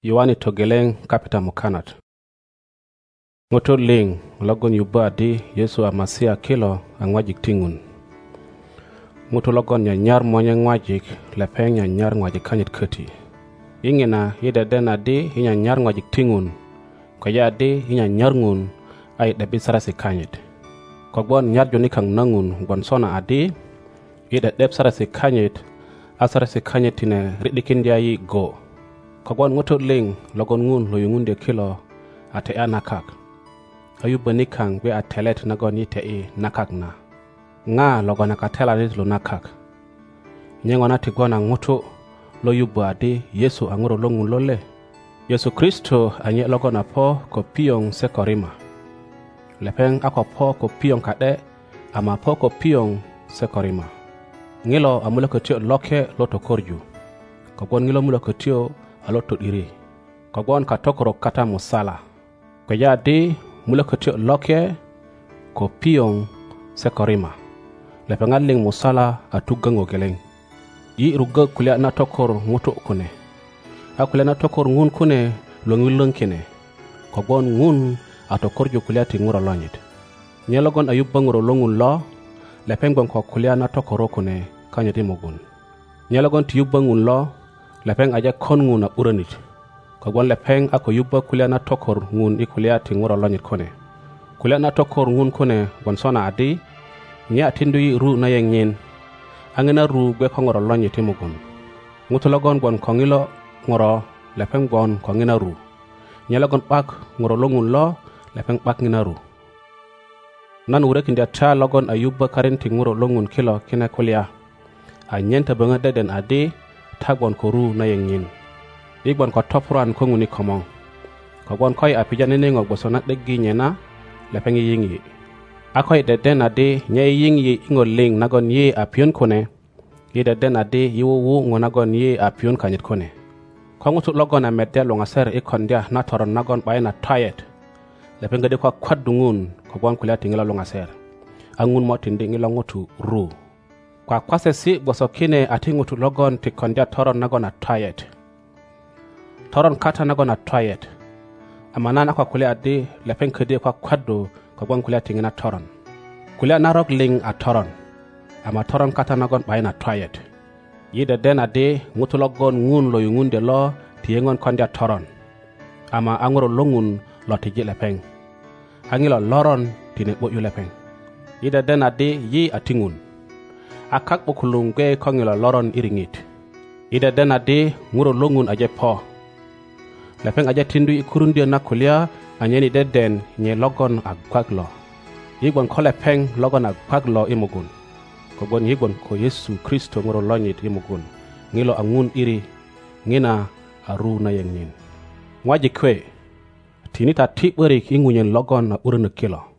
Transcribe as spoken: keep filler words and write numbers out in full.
Yohani togeleng kapita mukanat. Ngoto ling logon yuba di Yesu amasia kilo angwajik tingun. Ngoto logon nyanyar monya ngwajik lepeng nyanyar ngwajik kanyit keti. Ingina yida dena di nyanyar ngwajik tingun. Kaya di nyanyar ngun ay dabi sarasi kanyit. Kogbon nyar joni kang nangun bon sona adi yida deb sarasi kanyit asarasi kanyit tine ridikin dia yi go. Kogbon ngoto ling logon ngun loyungun de kilo ate anakak. Ayuba nikang be atelet nagon yite e nakak na. Nga logon akatela nit lo nakak. Nyengo nati gwana ngoto lo yuba adi Yesu anguro longun lole. Yesu Kristo anye logon apo ko piyong sekorima. Lepeng ako po ko piyong kade ama po ko piyong sekorima. Ngilo amula ketio loke loto korju. Kogbon ngilo mula ketio aloto iri. Kogbon katokoro kata musala. Kaya di mula ketio loke ko piyong sekorima. Lepengan ling musala atugang geleng. Yi ruga kulia na tokor nguto kune. Akulia na tokor ngun kune longilong kine. Kogbon ngun atokorju kulia ti ngura lonyit. Nyelogon ayuba nguro longun lo lepeng ko kulia na tokoro kune kanyati mogun. Nyelogon ti yuba ngun lo lepeng aja kon ngun na uranit. Kogbon lepeng ako yuba kulia na tokor ngun i kulia ti ngura lonyit kone. Kulia na tokor ngun kone gonsona adi nya tindu yi ru na yang nyin. Angena ru gwe ko ngura lonyit mogun. Ngutulogon gon kongilo ngoro lepeng gon kongina ru. Nyalogon pak ngoro longun lo lepeng pak ngina ru. Nan urek india cha logon ayuba karenti ngoro longun kilo kina kulia. A nyenta benga deden adi tagon ko ru na yang nyin. Igbon ko topran ko nguni komong. Kogbon koy apijane ngok bosona deggi nyena lepeng yingi. Akoy deden adi nyai yingi ingol ling nagon ye apion kone. Ye deden adi yiwu ngonagon ye apion kanyit kone. Kongutu logon a medde longaser ikondia na toron nagon bayna tayet. Lepeng gede kwa kwadungun kogbon kulia tingila longaser. Angun mo tindi ngila ngutu ru. Kwa kwase si bosokine ati ngutu logon tikondia toron nagon a tayet. Toron kata nagon a tayet. Amanana kwa kulia adi lepeng kede kwa kwadu kogbon kulia tingina toron. Kulia narok ling a toron. Ama toron kata nagon bayna tayet. Yida den ade ngutu logon ngun lo yungun de lo tiyengon kondia toron. Ama anguro longun lo tiji lepeng. Angilo loron tine bo yu lepeng. Yida den ade yi atingun. Akak bukulungge kongilo loron iringit. Yida den ade nguro longun aje po. Lepeng aje tindu ikurundia na kulia anyeni deden nye logon agwag lo. Yigbon ko lepeng logon agwag lo imugun. Kogbon yigbon ko Yesu Kristo ngoro lonyit imugun. Ngilo angun iri ngina aru na yang nin. Ngwaji kwe tinita tiberi ingunyen logon na urun kilo.